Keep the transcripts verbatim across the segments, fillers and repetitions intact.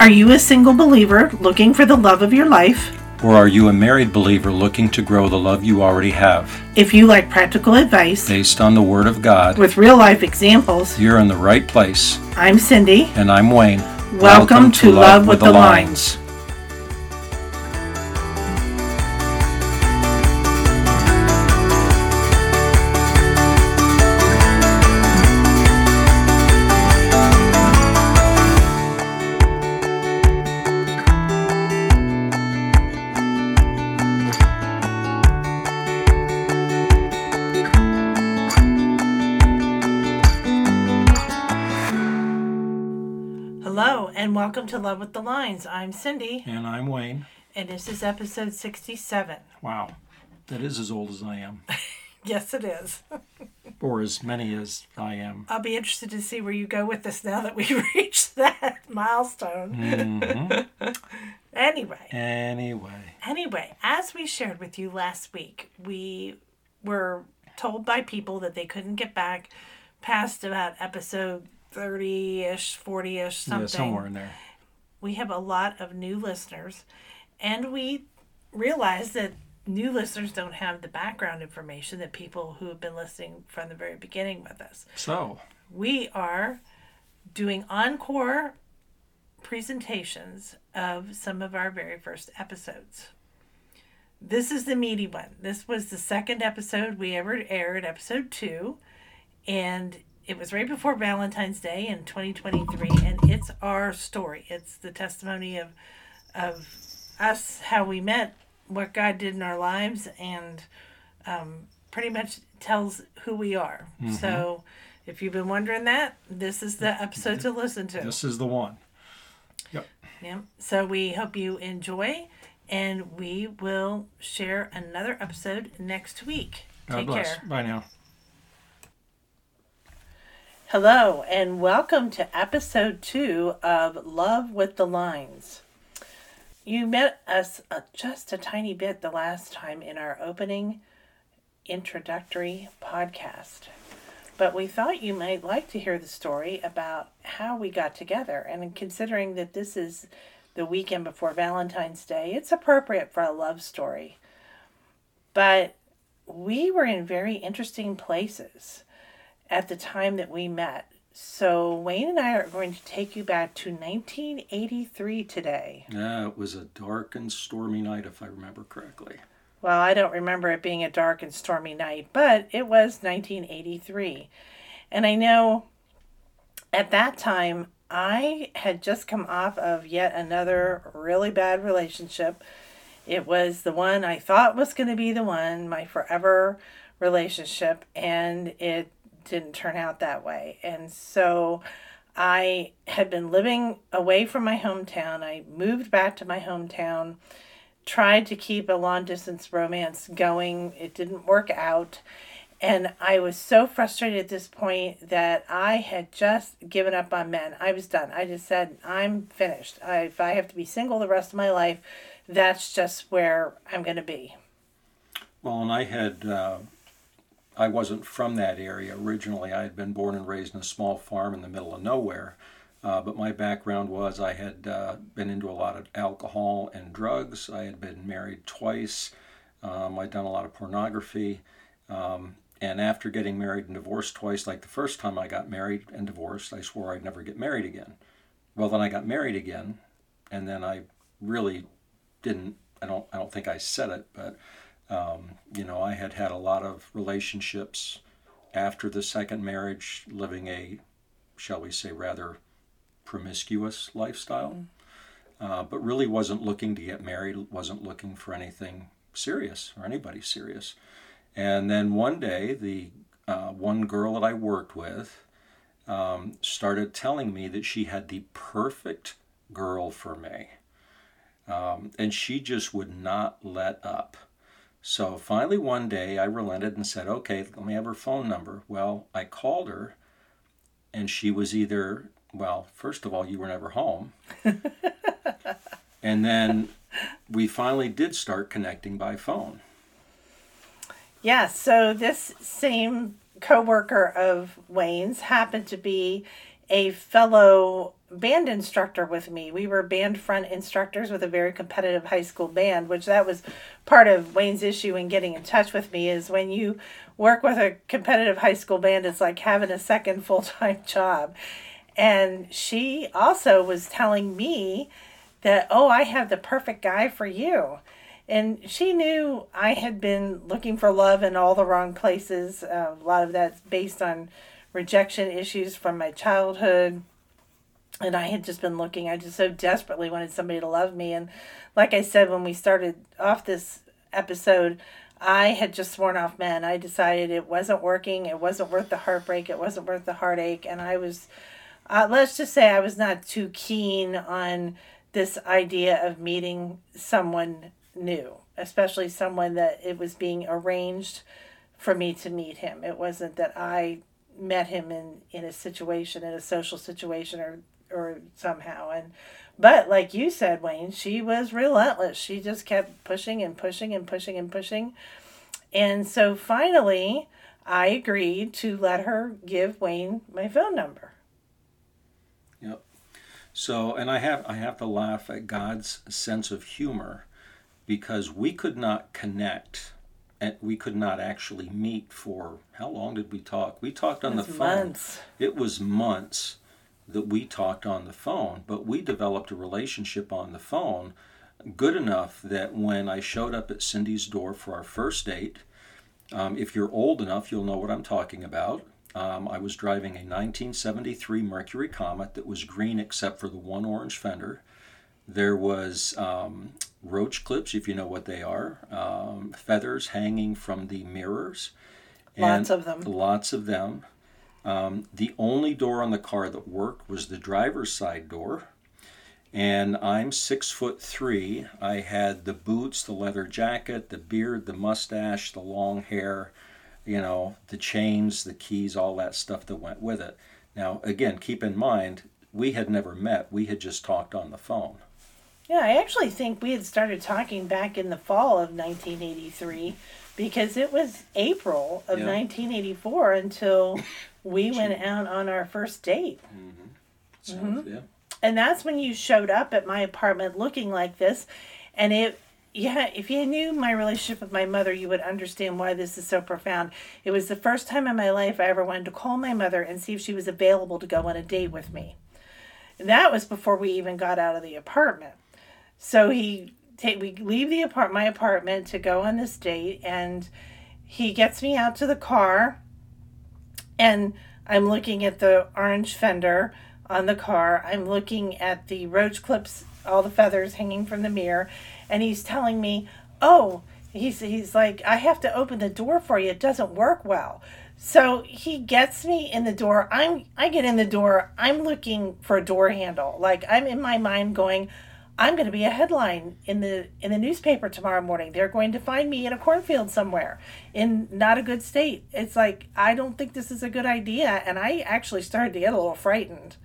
Are you a single believer looking for the love of your life? Or are you a married believer looking to grow the love you already have? If you like practical advice based on the Word of God with real-life examples, you're in the right place. I'm Cindy. And I'm Wayne. Welcome, Welcome to, to Love, Love with, with the, the Lines. Lines. And welcome to Love with the Lines. I'm Cindy. And I'm Wayne. And this is episode sixty-seven. Wow. That is as old as I am. Yes, it is. Or as many as I am. I'll be interested to see where you go with this now that we've reached that milestone. Mm-hmm. Anyway. Anyway. Anyway, as we shared with you last week, we were told by people that they couldn't get back past about episode thirty-ish, forty-ish, something. Yeah, somewhere in there. We have a lot of new listeners, and we realize that new listeners don't have the background information that people who have been listening from the very beginning with us. So, we are doing encore presentations of some of our very first episodes. This is the meaty one. This was the second episode we ever aired, episode two, and it was right before Valentine's Day in twenty twenty-three, and it's our story. It's the testimony of of us, how we met, what God did in our lives, and um, pretty much tells who we are. Mm-hmm. So if you've been wondering that, this is the episode to listen to. This is the one. Yep. Yeah. So we hope you enjoy, and we will share another episode next week. God Take bless. care. Bye now. Hello, and welcome to episode two of Love with the Lines. You met us uh, just a tiny bit the last time in our opening introductory podcast, but we thought you might like to hear the story about how we got together, and considering that this is the weekend before Valentine's Day, it's appropriate for a love story. But we were in very interesting places at the time that we met. So Wayne and I are going to take you back to nineteen eighty-three today. Yeah, it was a dark and stormy night, if I remember correctly. Well, I don't remember it being a dark and stormy night, but it was nineteen eighty-three. And I know at that time, I had just come off of yet another really bad relationship. It was the one I thought was going to be the one, my forever relationship, and it didn't turn out that way. And so I had been living away from my hometown. I moved back to my hometown, tried to keep a long distance romance going. It didn't work out. And I was so frustrated at this point that I had just given up on men. I was done. I just said, I'm finished. I, if I have to be single the rest of my life, that's just where I'm going to be. Well, and I had... Uh... I wasn't from that area originally. I had been born and raised in a small farm in the middle of nowhere. Uh, but my background was I had uh, been into a lot of alcohol and drugs. I had been married twice. Um, I'd done a lot of pornography. Um, and after getting married and divorced twice, like the first time I got married and divorced, I swore I'd never get married again. Well, then I got married again. And then I really didn't, I don't, I don't think I said it, but Um, you know, I had had a lot of relationships after the second marriage, living a, shall we say, rather promiscuous lifestyle, mm. uh, but really wasn't looking to get married, wasn't looking for anything serious or anybody serious. And then one day, the uh, one girl that I worked with um, started telling me that she had the perfect girl for me, um, and she just would not let up. So finally one day I relented and said, okay, let me have her phone number. Well, I called her, and she was either, well, first of all, you were never home. And then we finally did start connecting by phone. Yeah, so this same coworker of Wayne's happened to be a fellow band instructor with me. We were band front instructors with a very competitive high school band, which that was part of Wayne's issue in getting in touch with me, is when you work with a competitive high school band, it's like having a second full-time job. And she also was telling me that, oh, I have the perfect guy for you. And she knew I had been looking for love in all the wrong places. Uh, a lot of that's based on rejection issues from my childhood. And I had just been looking. I just so desperately wanted somebody to love me. And like I said, when we started off this episode, I had just sworn off men. I decided it wasn't working. It wasn't worth the heartbreak. It wasn't worth the heartache. And I was, uh, let's just say I was not too keen on this idea of meeting someone new, especially someone that it was being arranged for me to meet him. It wasn't that I met him in, in a situation, in a social situation or, or somehow. And, but like you said, Wayne, she was relentless. She just kept pushing and pushing and pushing and pushing. And so finally I agreed to let her give Wayne my phone number. Yep. So, and I have, I have to laugh at God's sense of humor, because we could not connect and we could not actually meet for, how long did we talk? We talked on the phone. Months. It was months that we talked on the phone, but we developed a relationship on the phone good enough that when I showed up at Cindy's door for our first date, um, if you're old enough, you'll know what I'm talking about. Um, I was driving a nineteen seventy-three Mercury Comet that was green except for the one orange fender. There was um, roach clips, if you know what they are, um, feathers hanging from the mirrors. Lots of them. Lots of them. Um, the only door on the car that worked was the driver's side door. And I'm six foot three. I had the boots, the leather jacket, the beard, the mustache, the long hair, you know, the chains, the keys, all that stuff that went with it. Now, again, keep in mind, we had never met. We had just talked on the phone. Yeah, I actually think we had started talking back in the fall of nineteen eighty-three, because it was April of yeah. nineteen eighty-four until we went out on our first date. Mm-hmm. So, mm-hmm. yeah. And that's when you showed up at my apartment looking like this. And it, yeah, if you knew my relationship with my mother, you would understand why this is so profound. It was the first time in my life I ever wanted to call my mother and see if she was available to go on a date with me. And that was before we even got out of the apartment. So he, take, we leave the apart, my apartment to go on this date, and he gets me out to the car, and I'm looking at the orange fender on the car. I'm looking at the roach clips, all the feathers hanging from the mirror, and he's telling me, oh, he's he's like, I have to open the door for you. It doesn't work well. So he gets me in the door. I'm I get in the door. I'm looking for a door handle. Like, I'm in my mind going, I'm going to be a headline in the in the newspaper tomorrow morning. They're going to find me in a cornfield somewhere in not a good state. It's like, I don't think this is a good idea. And I actually started to get a little frightened.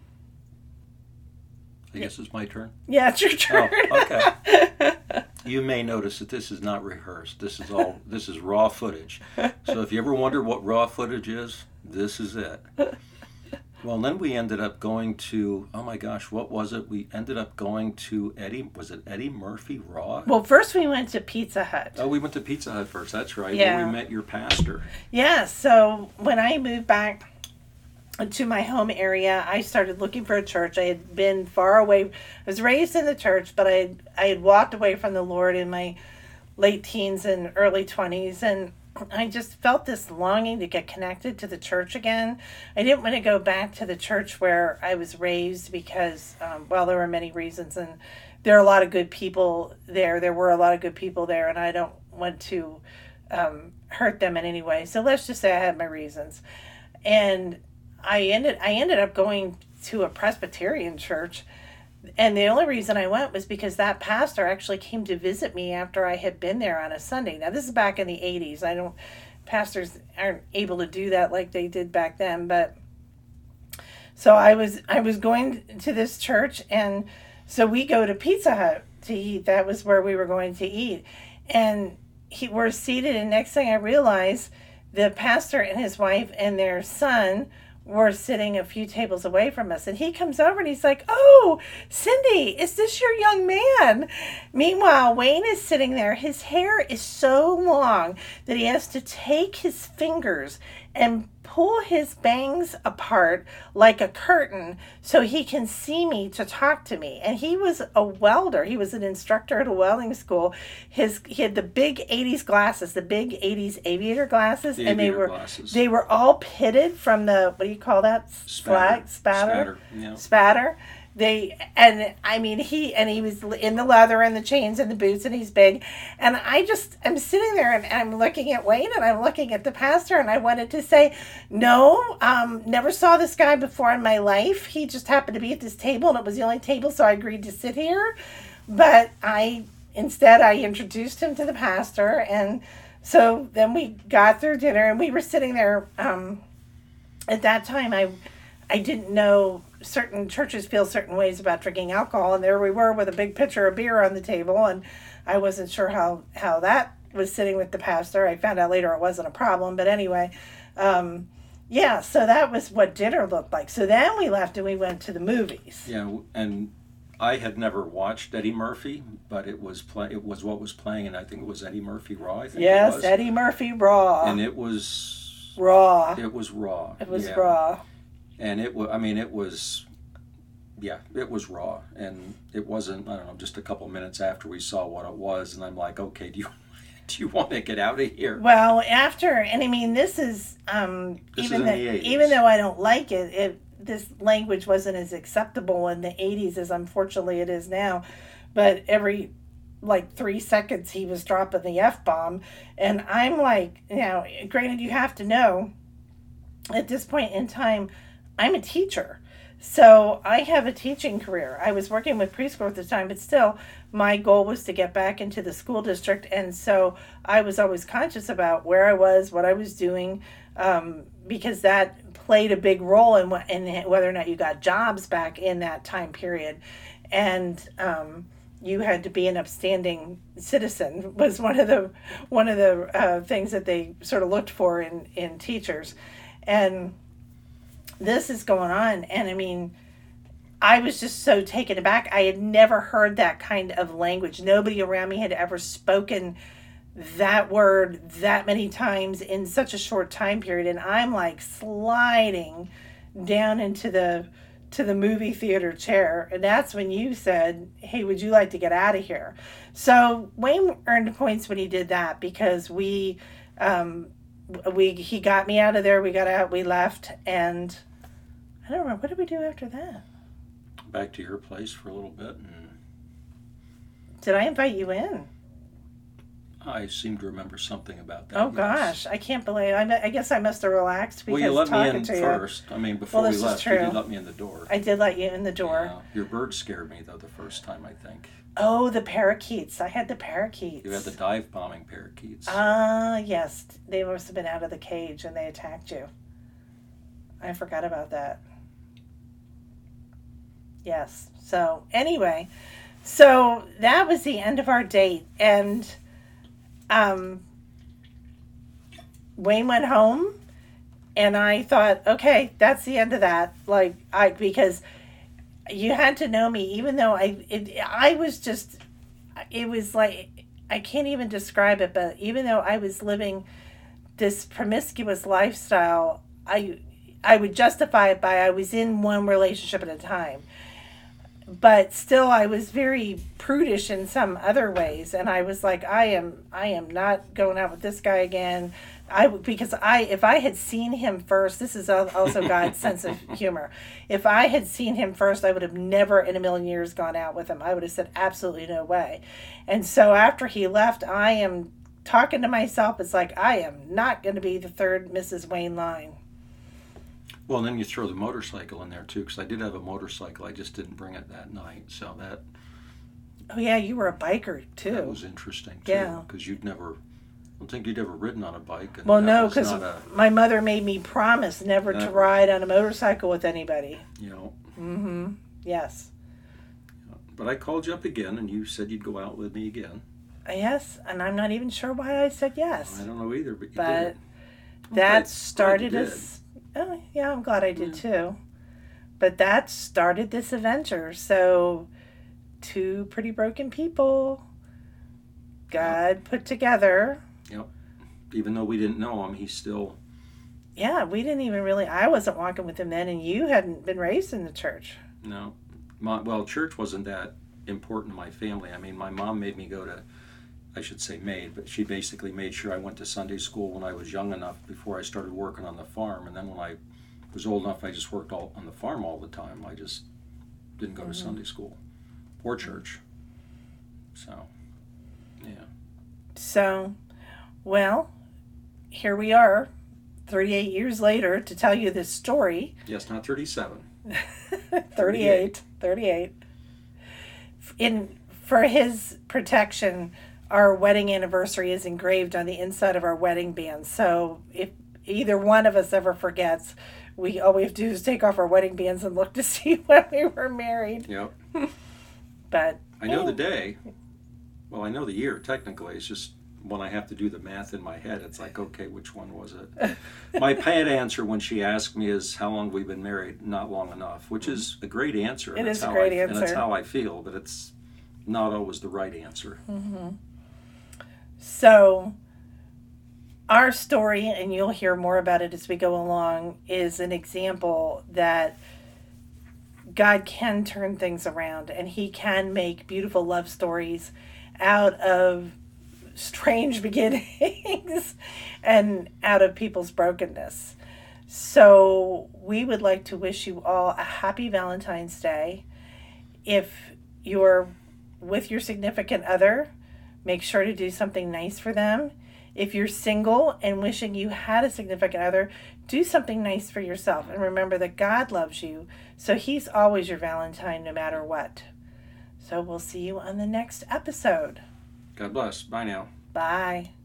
I guess it's my turn. Yeah, it's your turn. Oh, okay. You may notice that this is not rehearsed. This is all, this is raw footage. So if you ever wonder what raw footage is, this is it. Well, then we ended up going to, oh my gosh, what was it? We ended up going to Eddie, was it Eddie Murphy Raw? Well, first we went to Pizza Hut. Oh, we went to Pizza Hut first, that's right. Yeah. Where we met your pastor. Yeah, so when I moved back to my home area, I started looking for a church. I had been far away. I was raised in the church, but I had, I had walked away from the Lord in my late teens and early twenties, and I just felt this longing to get connected to the church again. I didn't want to go back to the church where I was raised because, um, well, there were many reasons, and there are a lot of good people there. There were a lot of good people there, and I don't want to um, hurt them in any way. So let's just say I had my reasons. And I ended I ended up going to a Presbyterian church, and the only reason I went was because that pastor actually came to visit me after I had been there on a Sunday. Now, this is back in the eighties. I don't, pastors aren't able to do that like they did back then, but so I was I was going to this church, and so we go to Pizza Hut to eat. That was where we were going to eat, and he, we're seated, and next thing I realize, the pastor and his wife and their son were sitting a few tables away from us. And he comes over and he's like, "Oh, Cindy, is this your young man?" Meanwhile, Wayne is sitting there. His hair is so long that he has to take his fingers and pull his bangs apart like a curtain so he can see me to talk to me. And he was a welder. He was an instructor at a welding school. His he had the big eighties glasses, the big eighties aviator glasses, The and they aviator were glasses. they were all pitted from the, what do you call that? Slag, spatter, Spatter, yeah. spatter. They and I mean he and he was in the leather and the chains and the boots, and he's big, and I just I'm sitting there and I'm looking at Wayne and I'm looking at the pastor, and I wanted to say, "No, um, never saw this guy before in my life. He just happened to be at this table, and it was the only table, so I agreed to sit here." But I instead I introduced him to the pastor, and so then we got through dinner, and we were sitting there. Um, at that time, I I didn't know certain churches feel certain ways about drinking alcohol, and there we were with a big pitcher of beer on the table, and I wasn't sure how, how that was sitting with the pastor. I found out later it wasn't a problem, but anyway, um, yeah, so that was what dinner looked like. So then we left and we went to the movies. Yeah, and I had never watched Eddie Murphy, but it was play, it was what was playing, and I think it was Eddie Murphy Raw. I think Yes, it was. Eddie Murphy Raw. And it was raw. It was raw. It was yeah. raw. And it was, I mean, it was, yeah, it was raw. And it wasn't, I don't know, just a couple minutes after we saw what it was. And I'm like, okay, do you do you want to get out of here? Well, after, and I mean, this is, um, This even, is in the, the eighties. even though I don't like it, it, this language wasn't as acceptable in the eighties as unfortunately it is now. But every, like, three seconds he was dropping the F-bomb. And I'm like, you know, granted, you have to know, at this point in time, I'm a teacher. So I have a teaching career. I was working with preschool at the time, but still my goal was to get back into the school district. And so I was always conscious about where I was, what I was doing, um, because that played a big role in, what, in whether or not you got jobs back in that time period. And um, you had to be an upstanding citizen was one of the one of the uh, things that they sort of looked for in, in teachers. And this is going on, and I mean, I was just so taken aback. I had never heard that kind of language. Nobody around me had ever spoken that word that many times in such a short time period, and I'm like sliding down into the to the movie theater chair, and that's when you said, "Hey, would you like to get out of here?" So Wayne earned points when he did that, because we um we he got me out of there, we got out, we left, and I don't remember, what did we do after that? Back to your place for a little bit, and Did I invite you in? I seem to remember something about that. Oh yes. gosh, I can't believe, I, I guess I must have relaxed because Well, you let me talking in to first. I mean, before Well, we this is left, you true. did let me in the door. you. I did let you in the door. Yeah. Your bird scared me, though, the first time, I think. Oh, the parakeets. I had the parakeets. You had the dive bombing parakeets. Ah, uh, yes. They must have been out of the cage and they attacked you. I forgot about that. Yes. So, anyway, so that was the end of our date. And um, Wayne went home, and I thought, okay, that's the end of that. Like, I, because you had to know me, even though I, it, I was just, it was like, I can't even describe it, but even though I was living this promiscuous lifestyle, I, I would justify it by I was in one relationship at a time. But still, I was very prudish in some other ways, and I was like, I am, I am not going out with this guy again. I because I, if I had seen him first, this is also God's sense of humor. If I had seen him first, I would have never in a million years gone out with him. I would have said absolutely no way. And so after he left, I am talking to myself. It's like, I am not going to be the third Missus Wayne Line. Well, and then you throw the motorcycle in there, too, because I did have a motorcycle. I just didn't bring it that night, so that... Oh, yeah, you were a biker, too. That was interesting, too, Yeah. because you'd never... I don't think you'd ever ridden on a bike. And Well, that no, was because not a, my mother made me promise never to Never. ride on a motorcycle with anybody. You know... Mm-hmm. Yes. But I called you up again, and you said you'd go out with me again. Yes, and I'm not even sure why I said yes. I don't know either, but you But did. that glad- started glad you us. Oh, yeah, I'm glad I did too. But that started this adventure. So, two pretty broken people, God yep. put together. Yep. Even though we didn't know him, he's still... Yeah, we didn't even really... I wasn't walking with him then, and you hadn't been raised in the church. No. My, well, church wasn't that important to my family. I mean, my mom made me go to... I should say made, but she basically made sure I went to Sunday school when I was young enough before I started working on the farm. And then when I was old enough, I just worked all on the farm all the time. I just didn't go mm-hmm. to Sunday school or church. So, yeah. So, well, here we are, thirty-eight years later, to tell you this story. Yes, not thirty-seven. thirty-eight. thirty-eight. In, for his protection, our wedding anniversary is engraved on the inside of our wedding band. So if either one of us ever forgets, we all we have to do is take off our wedding bands and look to see when we were married. Yep. But I know eh. the day. Well, I know the year technically. It's just when I have to do the math in my head, it's like, okay, which one was it? My pat answer when she asked me is, how long we've been married? Not long enough, which is a great answer. It is a great I, answer. And that's how I feel, but it's not always the right answer. Mm-hmm. So, our story, and you'll hear more about it as we go along, is an example that God can turn things around, and he can make beautiful love stories out of strange beginnings and out of people's brokenness. So, we would like to wish you all a happy Valentine's Day. If you're with your significant other, make sure to do something nice for them. If you're single and wishing you had a significant other, do something nice for yourself. And remember that God loves you, so he's always your Valentine no matter what. So we'll see you on the next episode. God bless. Bye now. Bye.